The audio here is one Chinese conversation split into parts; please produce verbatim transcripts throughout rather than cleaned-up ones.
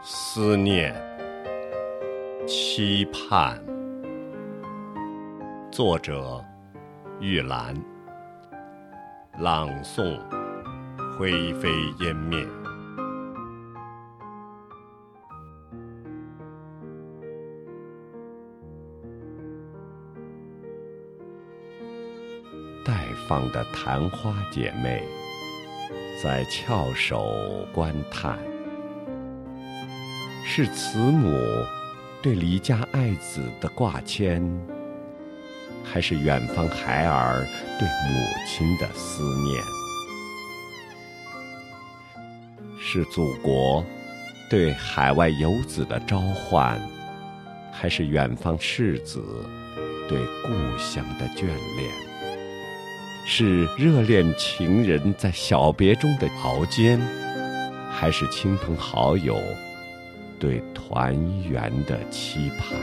思念，期盼。作者：玉兰。朗诵：灰飞烟灭。待放的昙花姐妹，在翘首观叹，是慈母对离家爱子的挂牵，还是远方孩儿对母亲的思念？是祖国对海外游子的召唤，还是远方士子对故乡的眷恋？是热恋情人在小别中的熬煎，还是亲朋好友对团圆的期盼？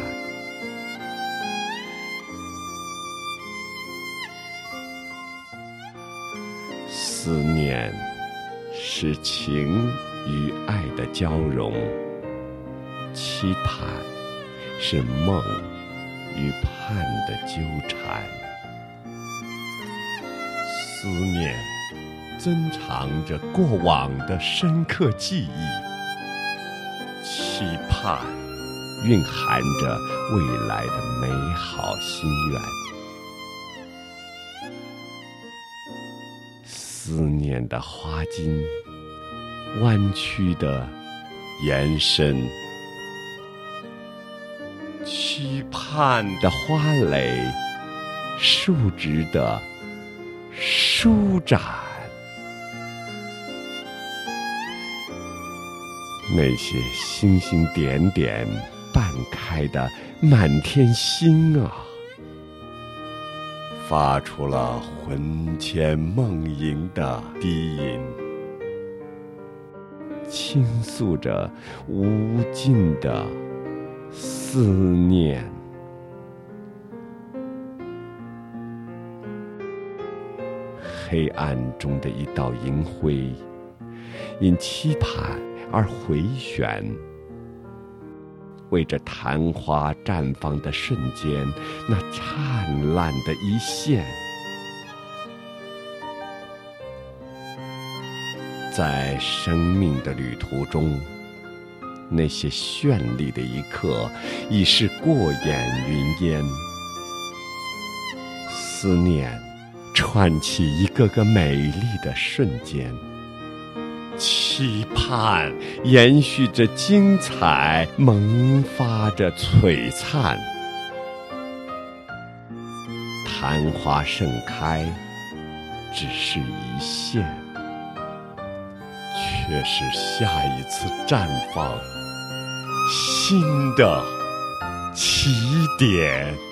思念是情与爱的交融，期盼是梦与盼的纠缠。思念珍藏着过往的深刻记忆，期盼蕴含着未来的美好心愿。思念的花茎弯曲的延伸，期盼的花蕾竖直的舒展。那些星星点点半开的满天星啊，发出了魂牵梦萦的低吟，倾诉着无尽的思念。黑暗中的一道银辉，因期盼而回旋，为这昙花绽放的瞬间，那灿烂的一线。在生命的旅途中，那些绚丽的一刻已是过眼云烟。思念串起一个个美丽的瞬间，期盼延续着精彩，萌发着璀璨。昙花盛开只是一线，却是下一次绽放新的起点。